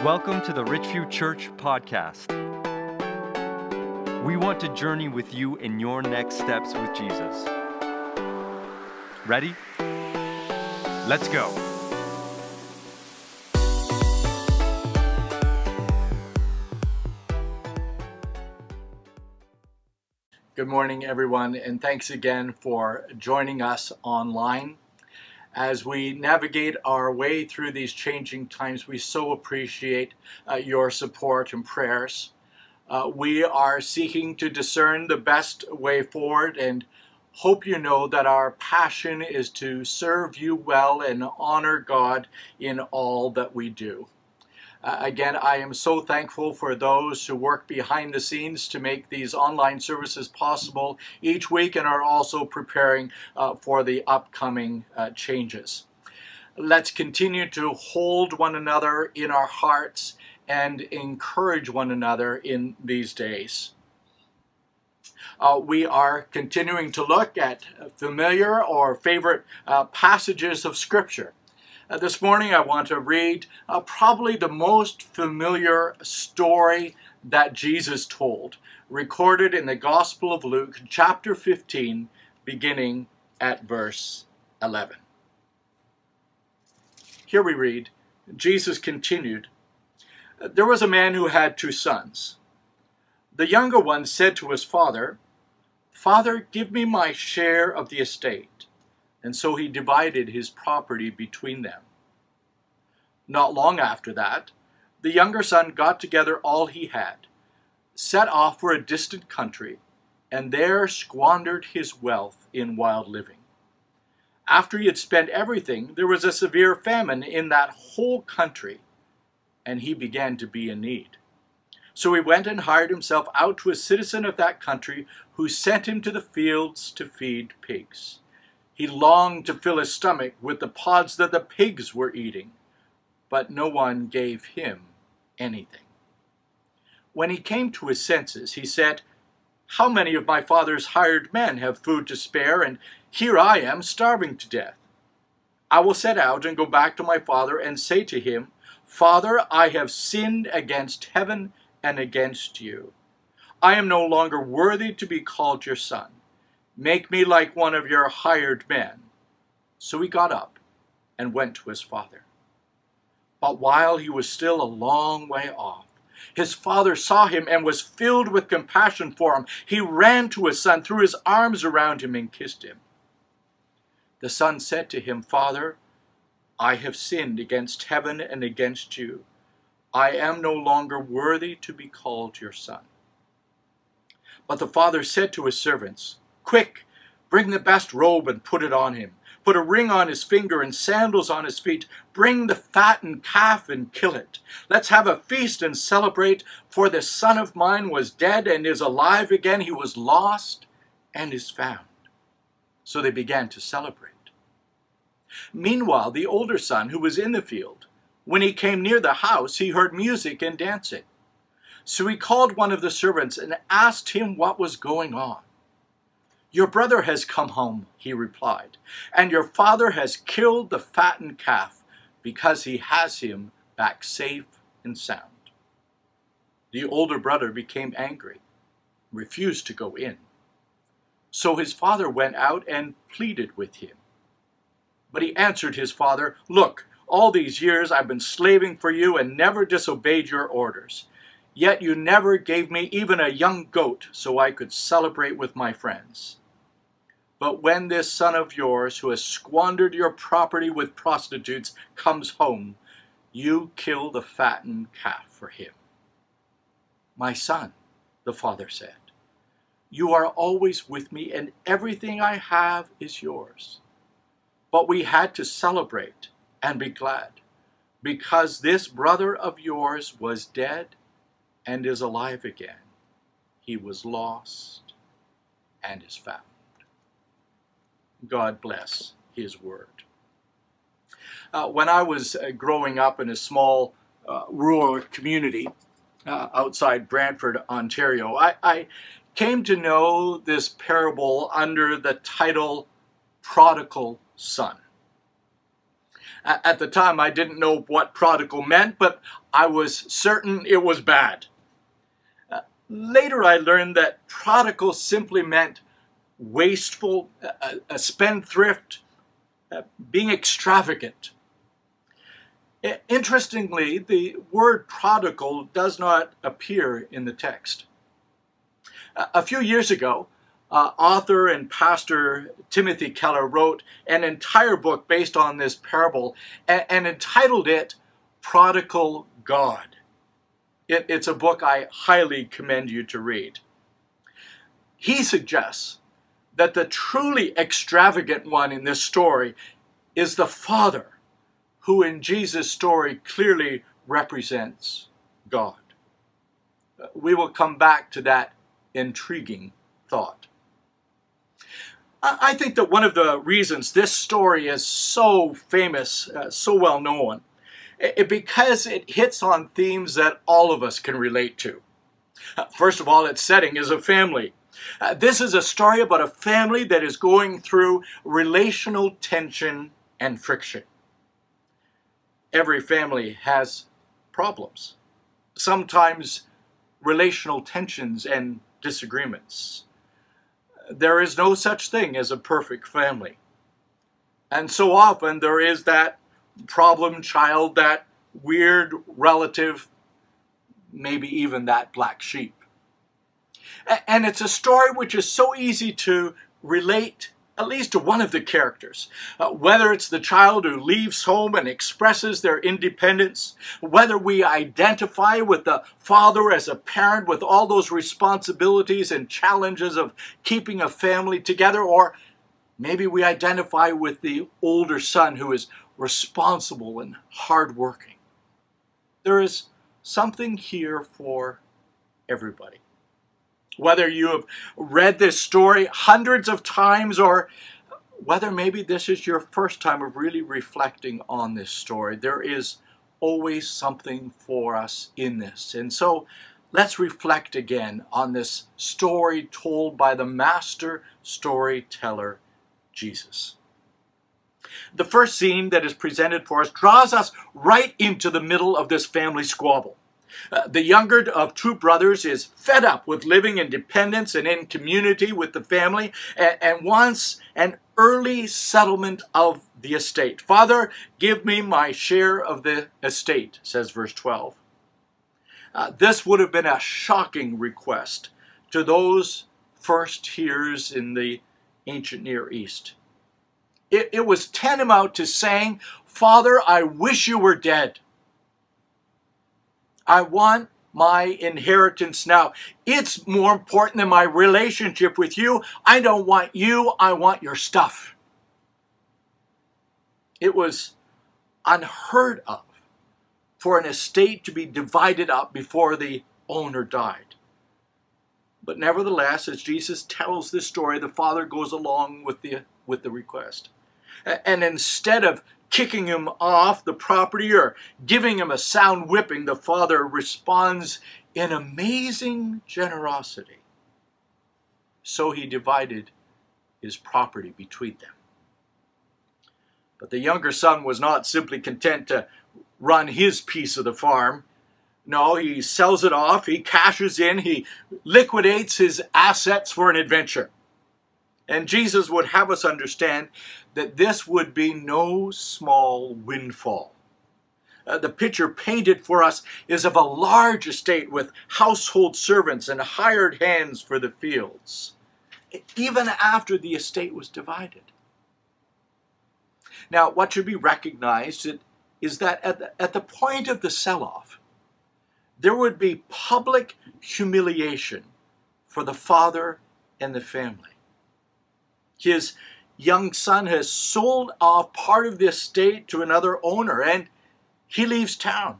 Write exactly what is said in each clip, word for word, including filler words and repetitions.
Welcome to the Richview Church podcast. We want to journey with you in your next steps with Jesus. Ready? Let's go. Good morning, everyone, and thanks again for joining us online. As we navigate our way through these changing times, we so appreciate uh, your support and prayers. Uh, we are seeking to discern the best way forward and hope you know that our passion is to serve you well and honor God in all that we do. Uh, again, I am so thankful for those who work behind the scenes to make these online services possible each week and are also preparing uh, for the upcoming uh, changes. Let's continue to hold one another in our hearts and encourage one another in these days. Uh, we are continuing to look at familiar or favorite uh, passages of Scripture. Uh, this morning I want to read uh, probably the most familiar story that Jesus told, recorded in the Gospel of Luke, chapter fifteen, beginning at verse eleven. Here we read, Jesus continued, "There was a man who had two sons. The younger one said to his father, 'Father, give me my share of the estate.' And so he divided his property between them. Not long after that, the younger son got together all he had, set off for a distant country, and there squandered his wealth in wild living. After he had spent everything, there was a severe famine in that whole country, and he began to be in need. So he went and hired himself out to a citizen of that country, who sent him to the fields to feed pigs. He longed to fill his stomach with the pods that the pigs were eating, but no one gave him anything. When he came to his senses, he said, 'How many of my father's hired men have food to spare, and here I am starving to death? I will set out and go back to my father and say to him, Father, I have sinned against heaven and against you. I am no longer worthy to be called your son. Make me like one of your hired men.' So he got up and went to his father. But while he was still a long way off, his father saw him and was filled with compassion for him. He ran to his son, threw his arms around him, and kissed him. The son said to him, 'Father, I have sinned against heaven and against you. I am no longer worthy to be called your son.' But the father said to his servants, 'Quick, bring the best robe and put it on him. Put a ring on his finger and sandals on his feet. Bring the fattened calf and kill it. Let's have a feast and celebrate, for this son of mine was dead and is alive again. He was lost and is found.' So they began to celebrate. Meanwhile, the older son, who was in the field, when he came near the house, he heard music and dancing. So he called one of the servants and asked him what was going on. 'Your brother has come home,' he replied, 'and your father has killed the fattened calf because he has him back safe and sound.' The older brother became angry, refused to go in. So his father went out and pleaded with him. But he answered his father, 'Look, all these years I've been slaving for you and never disobeyed your orders. Yet you never gave me even a young goat so I could celebrate with my friends. But when this son of yours, who has squandered your property with prostitutes, comes home, you kill the fattened calf for him.' 'My son,' the father said, 'you are always with me, and everything I have is yours. But we had to celebrate and be glad, because this brother of yours was dead and is alive again. He was lost and is found.'" God bless his word. Uh, when I was uh, growing up in a small uh, rural community uh, outside Brantford, Ontario, I, I came to know this parable under the title Prodigal Son. At the time, I didn't know what prodigal meant, but I was certain it was bad. Uh, later, I learned that prodigal simply meant wasteful, a, a spendthrift, uh, being extravagant. Interestingly, the word prodigal does not appear in the text. A few years ago, uh, author and pastor Timothy Keller wrote an entire book based on this parable and, and entitled it Prodigal God. It, it's a book I highly commend you to read. He suggests that the truly extravagant one in this story is the father, who in Jesus' story clearly represents God. We will come back to that intriguing thought. I think that one of the reasons this story is so famous, uh, so well known, is because it hits on themes that all of us can relate to. Uh, first of all, its setting is a family. Uh, this is a story about a family that is going through relational tension and friction. Every family has problems, sometimes relational tensions and disagreements. There is no such thing as a perfect family. And so often there is that problem child, that weird relative, maybe even that black sheep. And it's a story which is so easy to relate at least to one of the characters, uh, whether it's the child who leaves home and expresses their independence, whether we identify with the father as a parent with all those responsibilities and challenges of keeping a family together, or maybe we identify with the older son who is responsible and hardworking. There is something here for everybody. Whether you have read this story hundreds of times or whether maybe this is your first time of really reflecting on this story, there is always something for us in this. And so let's reflect again on this story told by the master storyteller, Jesus. The first scene that is presented for us draws us right into the middle of this family squabble. Uh, the younger of two brothers is fed up with living in dependence and in community with the family and, and wants an early settlement of the estate. Father, give me my share of the estate, says verse twelve. Uh, this would have been a shocking request to those first hearers in the ancient Near East. It, it was tantamount to saying, Father, I wish you were dead. I want my inheritance now. It's more important than my relationship with you. I don't want you, I want your stuff. It was unheard of for an estate to be divided up before the owner died. But nevertheless, as Jesus tells this story, the father goes along with the, with the request. And instead of kicking him off the property or giving him a sound whipping, the father responds in amazing generosity. So he divided his property between them. But the younger son was not simply content to run his piece of the farm. No, he sells it off, he cashes in, he liquidates his assets for an adventure. And Jesus would have us understand that this would be no small windfall. Uh, the picture painted for us is of a large estate with household servants and hired hands for the fields, even after the estate was divided. Now, what should be recognized is that at the, at the point of the sell-off, there would be public humiliation for the father and the family. His young son has sold off part of the estate to another owner, and he leaves town.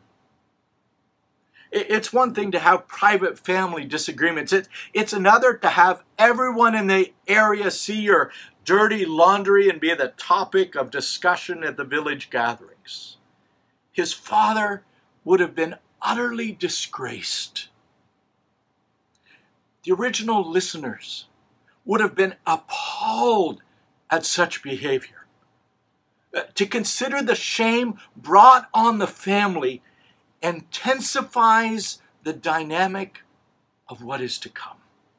It's one thing to have private family disagreements. It's another to have everyone in the area see your dirty laundry and be the topic of discussion at the village gatherings. His father would have been utterly disgraced. The original listeners would have been appalled at such behavior. To consider the shame brought on the family intensifies the dynamic of what is to come.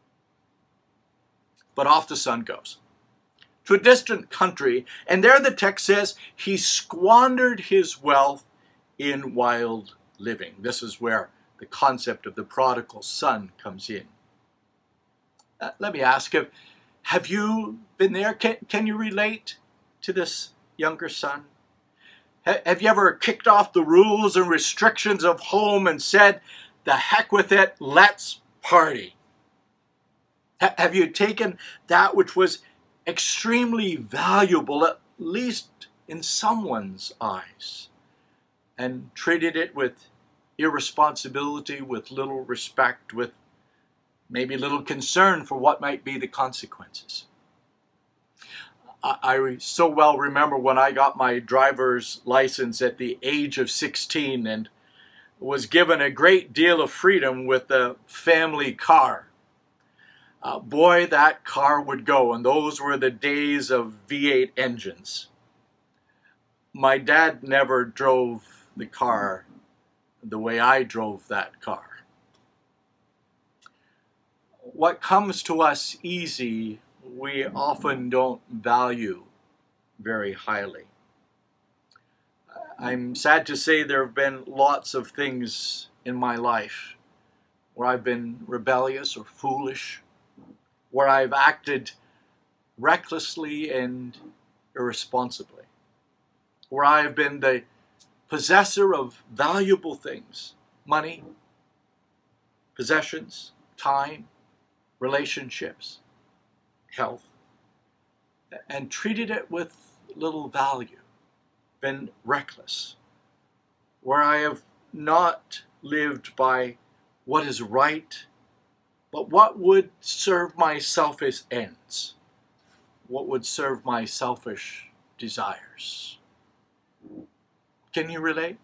But off the son goes to a distant country, and there the text says he squandered his wealth in wild living. This is where the concept of the prodigal son comes in. Uh, let me ask you, have you been there? Can, can you relate to this younger son? Ha, have you ever kicked off the rules and restrictions of home and said, the heck with it, let's party? Ha, have you taken that which was extremely valuable, at least in someone's eyes, and treated it with irresponsibility, with little respect, with maybe little concern for what might be the consequences? I, I so well remember when I got my driver's license at the age of sixteen and was given a great deal of freedom with the family car. Uh, boy, that car would go, and those were the days of V eight engines. My dad never drove the car the way I drove that car. What comes to us easy, we often don't value very highly. I'm sad to say there have been lots of things in my life where I've been rebellious or foolish, where I've acted recklessly and irresponsibly, where I have been the possessor of valuable things, money, possessions, time, relationships, health, and treated it with little value, been reckless, where I have not lived by what is right, but what would serve my selfish ends, what would serve my selfish desires. Can you relate?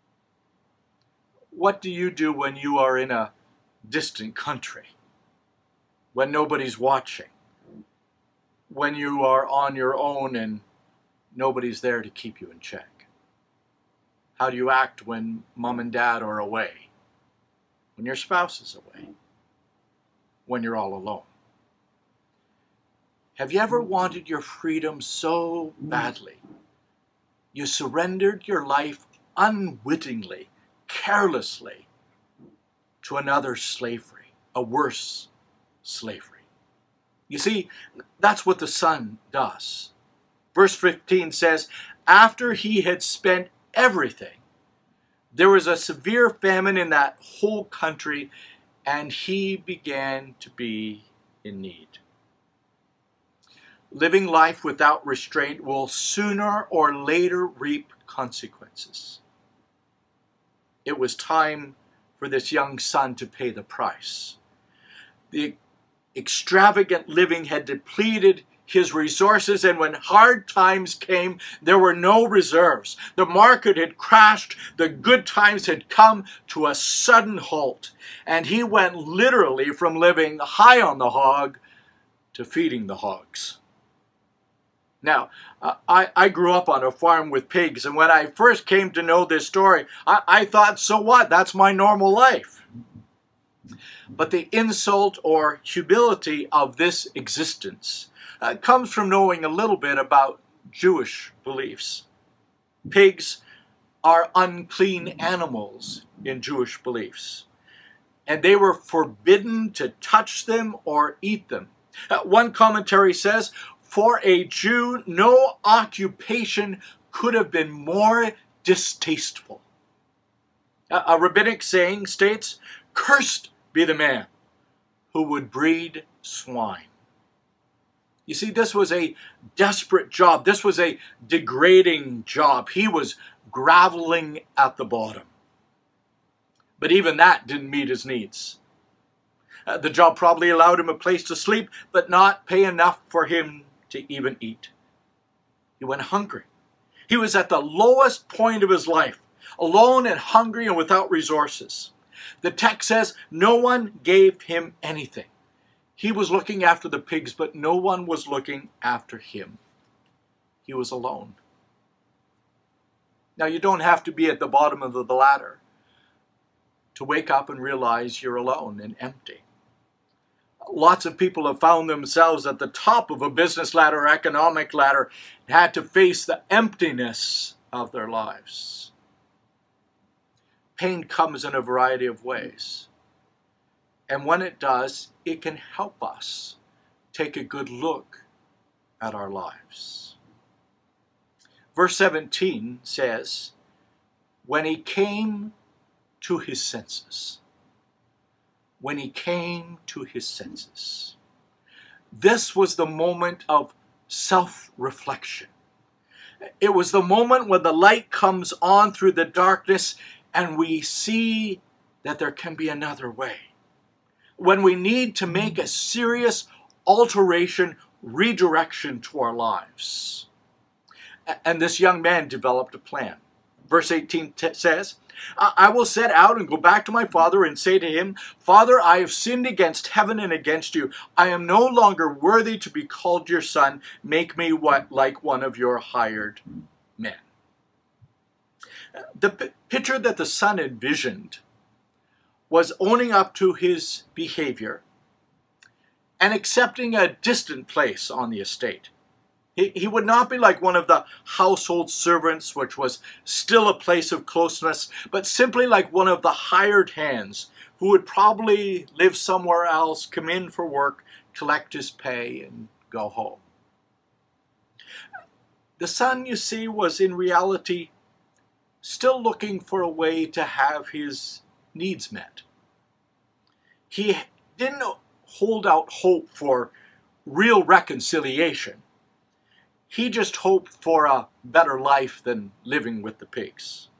What do you do when you are in a distant country, when nobody's watching, when you are on your own and nobody's there to keep you in check? How do you act when mom and dad are away, when your spouse is away, when you're all alone? Have you ever wanted your freedom so badly you surrendered your life unwittingly, carelessly, to another slavery, a worse slavery? You see, that's what the son does. Verse fifteen says, after he had spent everything, there was a severe famine in that whole country, and he began to be in need. Living life without restraint will sooner or later reap consequences. It was time for this young son to pay the price. The extravagant living had depleted his resources, and when hard times came, there were no reserves. The market had crashed, the good times had come to a sudden halt, and he went literally from living high on the hog to feeding the hogs. Now, uh, I, I grew up on a farm with pigs, and when I first came to know this story, I, I thought, so what? That's my normal life. But the insult or humility of this existence uh, comes from knowing a little bit about Jewish beliefs. Pigs are unclean animals in Jewish beliefs, and they were forbidden to touch them or eat them. Uh, one commentary says, for a Jew, no occupation could have been more distasteful. A, a rabbinic saying states, cursed be the man who would breed swine. You see, this was a desperate job. This was a degrading job. He was groveling at the bottom. But even that didn't meet his needs. Uh, the job probably allowed him a place to sleep, but not pay enough for him to even eat. He went hungry. He was at the lowest point of his life, alone and hungry and without resources. The text says no one gave him anything. He was looking after the pigs, but no one was looking after him. He was alone. Now, you don't have to be at the bottom of the ladder to wake up and realize you're alone and empty. Lots of people have found themselves at the top of a business ladder, economic ladder, and had to face the emptiness of their lives. Pain comes in a variety of ways. And when it does, it can help us take a good look at our lives. Verse seventeen says, when he came to his senses. When he came to his senses. This was the moment of self-reflection. It was the moment when the light comes on through the darkness and we see that there can be another way. When we need to make a serious alteration, redirection to our lives. And this young man developed a plan. Verse eighteen says, I will set out and go back to my father and say to him, Father, I have sinned against heaven and against you. I am no longer worthy to be called your son. Make me what like one of your hired men. The p- picture that the son envisioned was owning up to his behavior and accepting a distant place on the estate. He, he would not be like one of the household servants, which was still a place of closeness, but simply like one of the hired hands who would probably live somewhere else, come in for work, collect his pay, and go home. The son, you see, was in reality still looking for a way to have his needs met. He didn't hold out hope for real reconciliation. He just hoped for a better life than living with the pigs.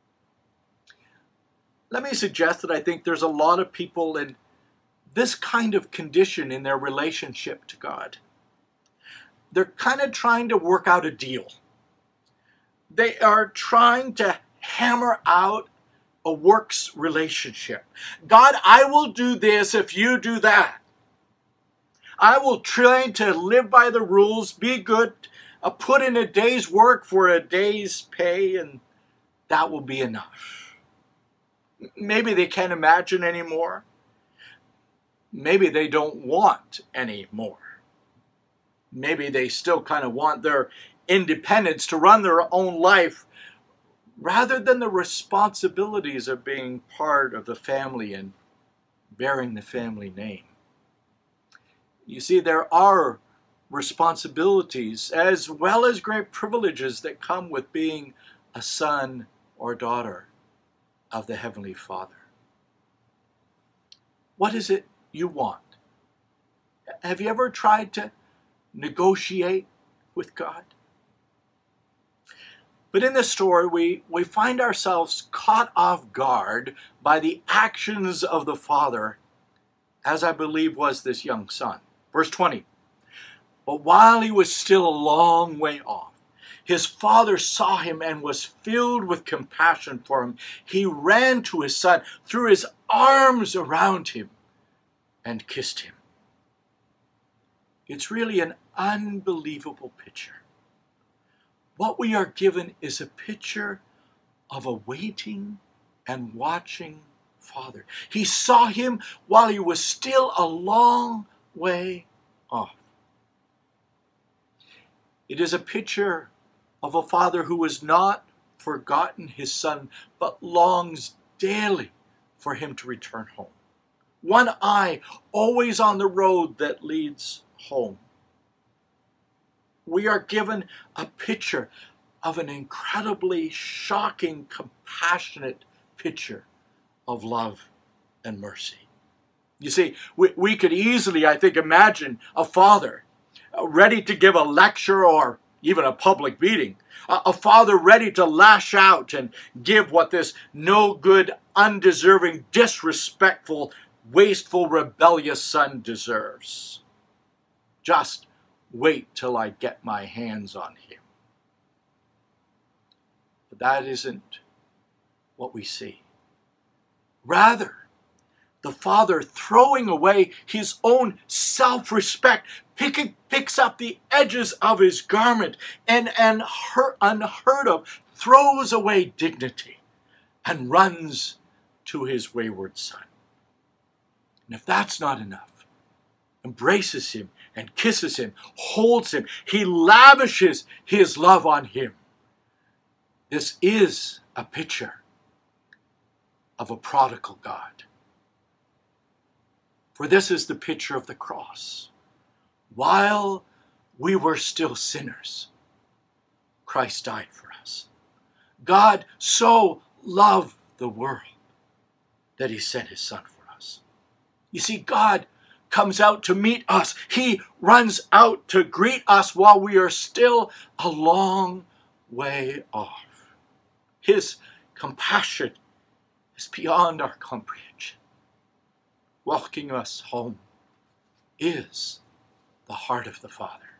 Let me suggest that I think there's a lot of people in this kind of condition in their relationship to God. They're kind of trying to work out a deal. They are trying to hammer out a works relationship. God, I will do this if you do that. I will try to live by the rules, be good, uh, put in a day's work for a day's pay, and that will be enough. Maybe they can't imagine anymore. Maybe they don't want any more. Maybe they still kind of want their independence to run their own life rather than the responsibilities of being part of the family and bearing the family name. You see, there are responsibilities as well as great privileges that come with being a son or daughter of the Heavenly Father. What is it you want? Have you ever tried to negotiate with God? But in this story, we, we find ourselves caught off guard by the actions of the father, as I believe was this young son. Verse twenty, but while he was still a long way off, his father saw him and was filled with compassion for him. He ran to his son, threw his arms around him, and kissed him. It's really an unbelievable picture. What we are given is a picture of a waiting and watching father. He saw him while he was still a long way off. It is a picture of a father who has not forgotten his son, but longs daily for him to return home. One eye always on the road that leads home. We are given a picture of an incredibly shocking, compassionate picture of love and mercy. You see, we, we could easily, I think, imagine a father ready to give a lecture or even a public beating. A, a father ready to lash out and give what this no good, undeserving, disrespectful, wasteful, rebellious son deserves. Just wait till I get my hands on him. But that isn't what we see. Rather, The father, throwing away his own self-respect, pick, picks up the edges of his garment and, and hurt, unheard of, throws away dignity and runs to his wayward son. And if that's not enough, embraces him and kisses him, holds him, he lavishes his love on him. This is a picture of a prodigal God. For this is the picture of the cross. While we were still sinners, Christ died for us. God so loved the world that he sent his son for us. You see, God comes out to meet us. He runs out to greet us while we are still a long way off. His compassion is beyond our comprehension. Welcoming us home is the heart of the Father.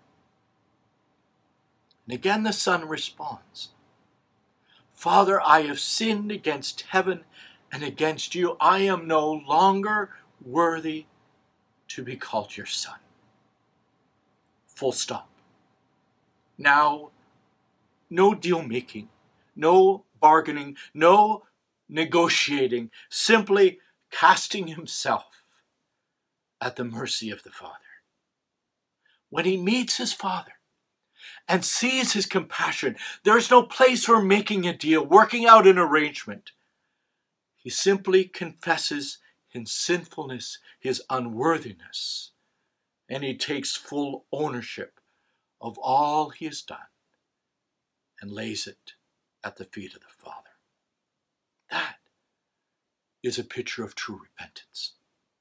And again the Son responds, Father, I have sinned against heaven and against you. I am no longer worthy to be called your son. Full stop. Now, no deal making, no bargaining, no negotiating, simply casting himself at the mercy of the Father. When he meets his Father and sees his compassion, there is no place for making a deal, working out an arrangement. He simply confesses his sinfulness, his unworthiness, and he takes full ownership of all he has done and lays it at the feet of the Father. That is a picture of true repentance.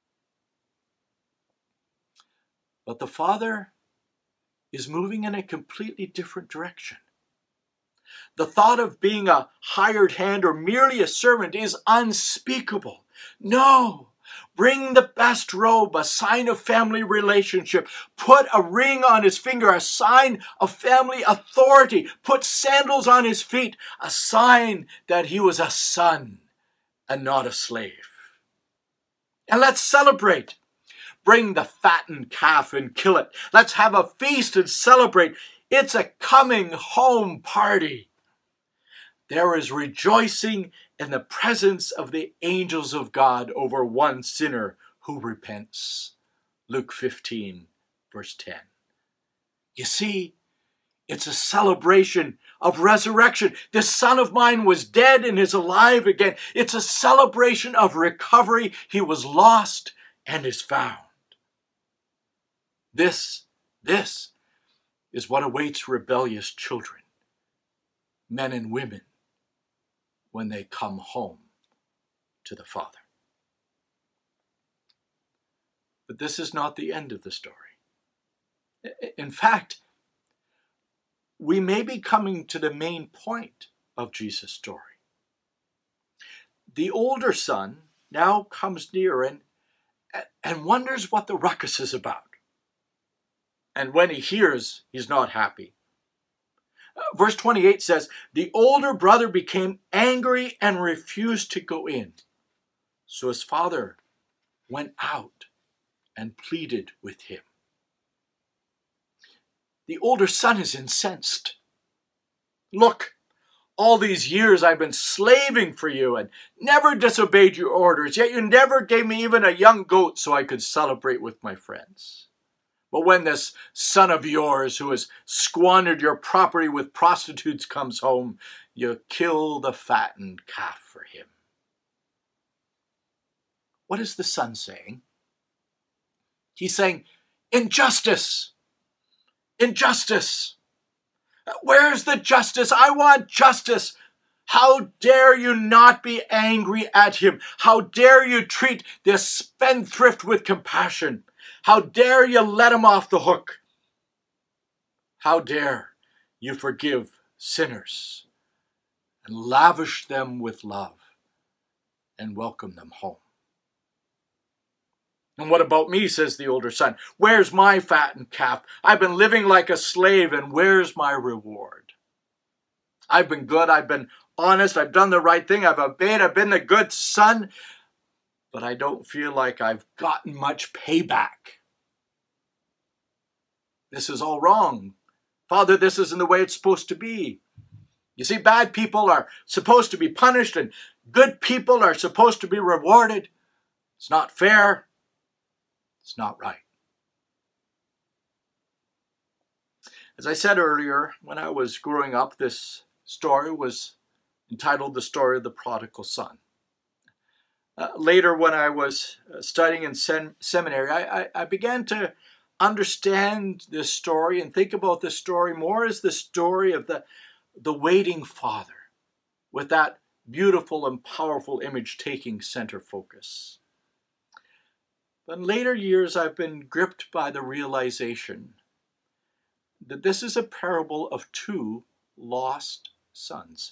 But the Father is moving in a completely different direction. The thought of being a hired hand or merely a servant is unspeakable. No! Bring the best robe, a sign of family relationship. Put a ring on his finger, a sign of family authority. Put sandals on his feet, a sign that he was a son and not a slave. And let's celebrate. Bring the fattened calf and kill it. Let's have a feast and celebrate. It's a coming home party. There is rejoicing in the presence of the angels of God over one sinner who repents. Luke fifteen, verse ten. You see, it's a celebration of resurrection. This son of mine was dead and is alive again. It's a celebration of recovery. He was lost and is found. This, this is what awaits rebellious children, men and women, when they come home to the Father. But this is not the end of the story. In fact, we may be coming to the main point of Jesus' story. The older son now comes near and, and wonders what the ruckus is about. And when he hears, he's not happy. Verse twenty-eight says, the older brother became angry and refused to go in. So his father went out and pleaded with him. The older son is incensed. Look, all these years I've been slaving for you and never disobeyed your orders, yet you never gave me even a young goat so I could celebrate with my friends. But when this son of yours who has squandered your property with prostitutes comes home, you kill the fattened calf for him. What is the son saying? He's saying, injustice! Injustice! Where's the justice? I want justice! How dare you not be angry at him? How dare you treat this spendthrift with compassion? How dare you let him off the hook? How dare you forgive sinners and lavish them with love and welcome them home? And what about me, says the older son? Where's my fattened calf? I've been living like a slave, and where's my reward? I've been good, I've been honest, I've done the right thing, I've obeyed, I've been the good son. but I don't feel like I've gotten much payback. This is all wrong. Father, this isn't the way it's supposed to be. You see, bad people are supposed to be punished and good people are supposed to be rewarded. It's not fair. It's not right. As I said earlier, when I was growing up, this story was entitled The Story of the Prodigal Son. Uh, later, when I was uh, studying in sem- seminary, I, I, I began to understand this story and think about this story more as the story of the, the waiting father, with that beautiful and powerful image taking center focus. But in later years, I've been gripped by the realization that this is a parable of two lost sons.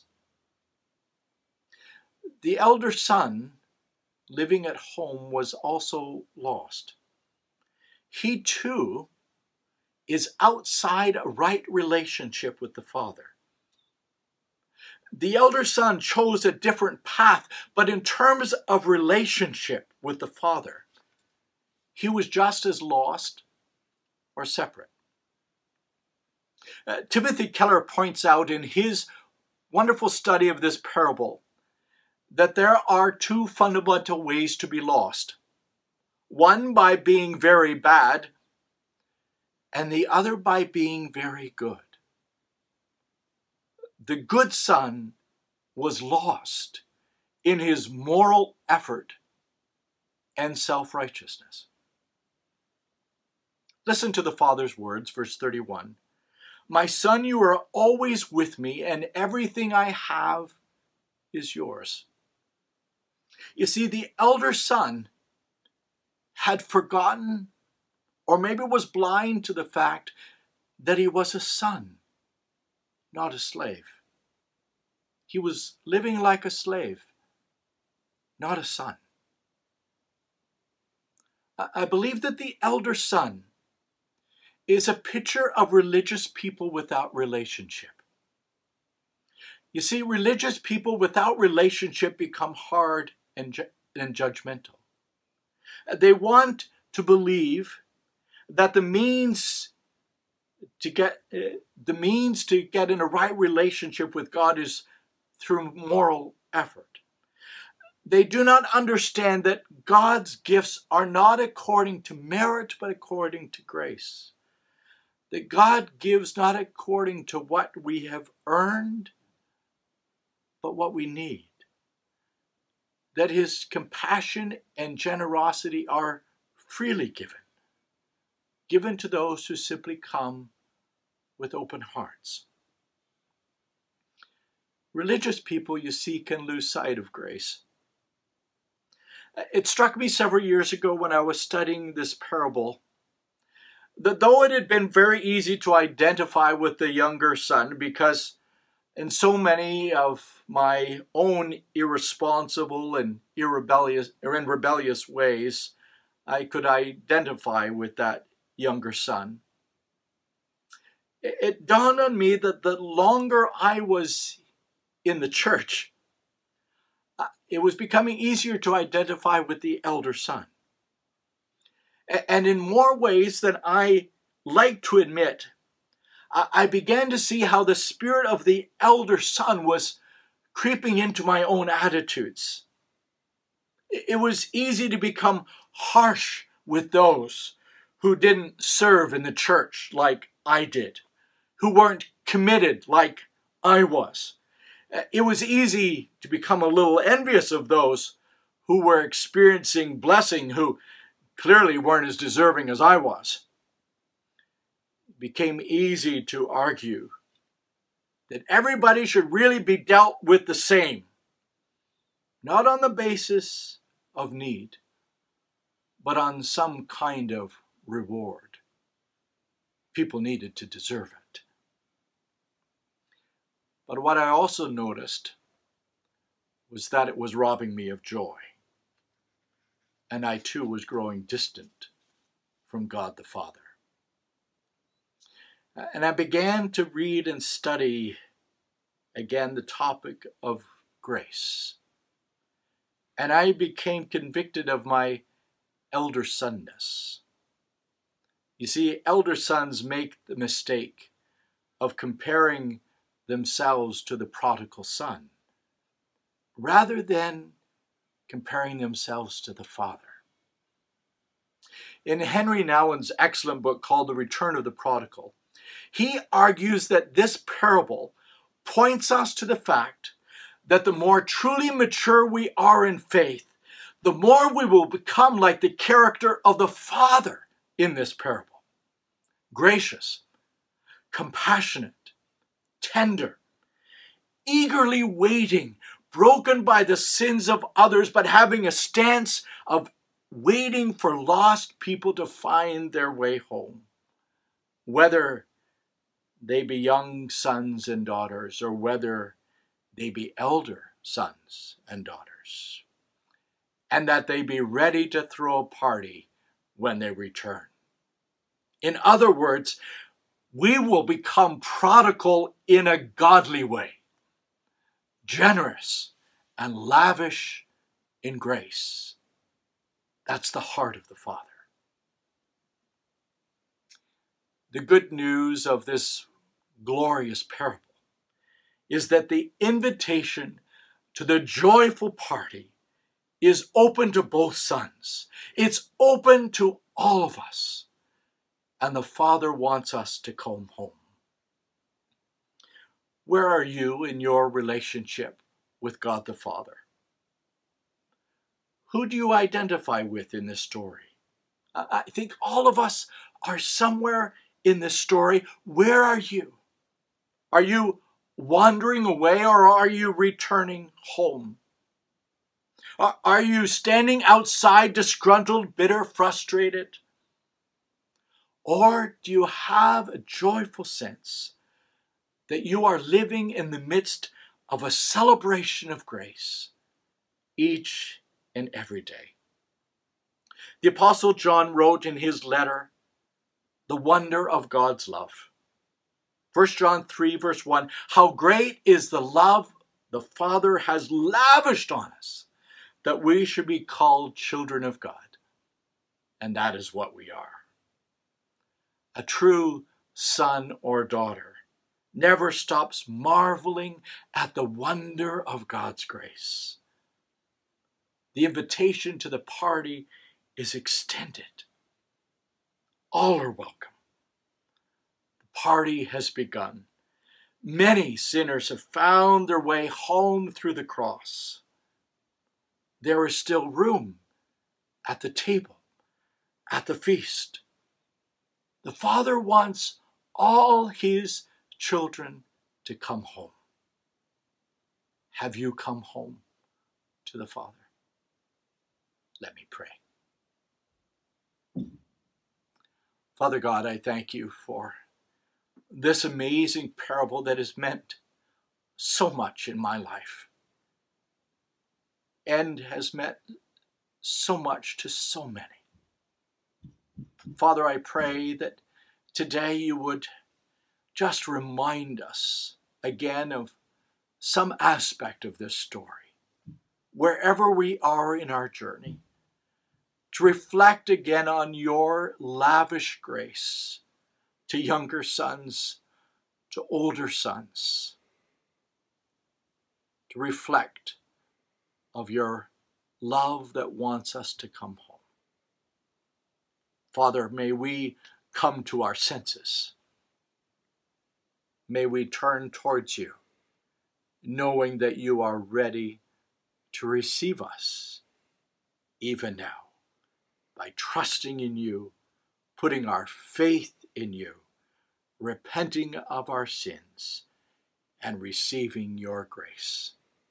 The elder son, living at home, was also lost. He too is outside a right relationship with the Father. The elder son chose a different path, but in terms of relationship with the Father, he was just as lost or separate. Uh, Timothy Keller points out in his wonderful study of this parable that there are two fundamental ways to be lost. One by being very bad, and the other by being very good. The good son was lost in his moral effort and self-righteousness. Listen to the Father's words, verse thirty-one. My son, you are always with me, and everything I have is yours. You see, the elder son had forgotten, or maybe was blind to the fact that he was a son, not a slave. He was living like a slave, not a son. I believe that the elder son is a picture of religious people without relationship. You see, religious people without relationship become hard and, ju- and judgmental. They want to believe that the means to get uh, the means to get in a right relationship with God is through moral effort. They do not understand that God's gifts are not according to merit, but according to grace. That God gives not according to what we have earned, but what we need. That his compassion and generosity are freely given, given to those who simply come with open hearts. Religious people, you see, can lose sight of grace. It struck me several years ago when I was studying this parable that though it had been very easy to identify with the younger son, because in so many of my own irresponsible and irrebellious or in rebellious ways, I could identify with that younger son. It dawned on me that the longer I was in the church, it was becoming easier to identify with the elder son. And in more ways than I like to admit, I began to see how the spirit of the elder son was creeping into my own attitudes. It was easy to become harsh with those who didn't serve in the church like I did, who weren't committed like I was. It was easy to become a little envious of those who were experiencing blessing, who clearly weren't as deserving as I was. It became easy to argue that everybody should really be dealt with the same, not on the basis of need, but on some kind of reward. People needed to deserve it. But what I also noticed was that it was robbing me of joy. And I too was growing distant from God the Father. And I began to read and study again the topic of grace. and I became convicted of my elder sonness. You see, elder sons make the mistake of comparing themselves to the prodigal son, rather than comparing themselves to the father. In Henry Nouwen's excellent book called The Return of the Prodigal, he argues that this parable points us to the fact that the more truly mature we are in faith, the more we will become like the character of the Father in this parable. Gracious, compassionate, tender, eagerly waiting, broken by the sins of others, but having a stance of waiting for lost people to find their way home, whether they be young sons and daughters or whether they be elder sons and daughters, and that they be ready to throw a party when they return. In other words, we will become prodigal in a godly way, generous and lavish in grace. That's the heart of the Father. The good news of this glorious parable is that the invitation to the joyful party is open to both sons. It's open to all of us. And the Father wants us to come home. Where are you in your relationship with God the Father? Who do you identify with in this story? I think all of us are somewhere in this story. Where are you? Are you wandering away or are you returning home? Are you standing outside disgruntled, bitter, frustrated? Or do you have a joyful sense that you are living in the midst of a celebration of grace each and every day? The Apostle John wrote in his letter, the wonder of God's love. First John three, verse one, how great is the love the Father has lavished on us, that we should be called children of God. And that is what we are. A true son or daughter never stops marveling at the wonder of God's grace. The invitation to the party is extended. All are welcome. The party has begun. Many sinners have found their way home through the cross. There is still room at the table, at the feast. The Father wants all his children to come home. Have you come home to the Father? Let me pray. Father God, I thank you for this amazing parable that has meant so much in my life and has meant so much to so many. Father, I pray that today you would just remind us again of some aspect of this story, wherever we are in our journey, to reflect again on your lavish grace to younger sons, to older sons, to reflect of your love that wants us to come home. Father, may we come to our senses. May we turn towards you, knowing that you are ready to receive us, even now, by trusting in you, putting our faith in you, repenting of our sins, and receiving your grace.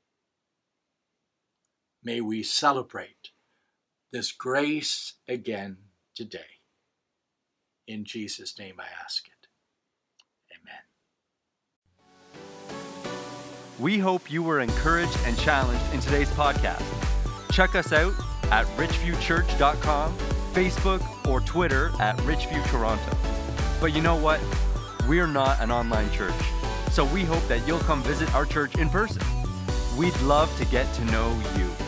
May we celebrate this grace again today. In Jesus' name I ask it. Amen. We hope you were encouraged and challenged in today's podcast. Check us out at richview church dot com, Facebook, or Twitter at Richview Toronto. But you know what? We're not an online church, so we hope that you'll come visit our church in person. We'd love to get to know you.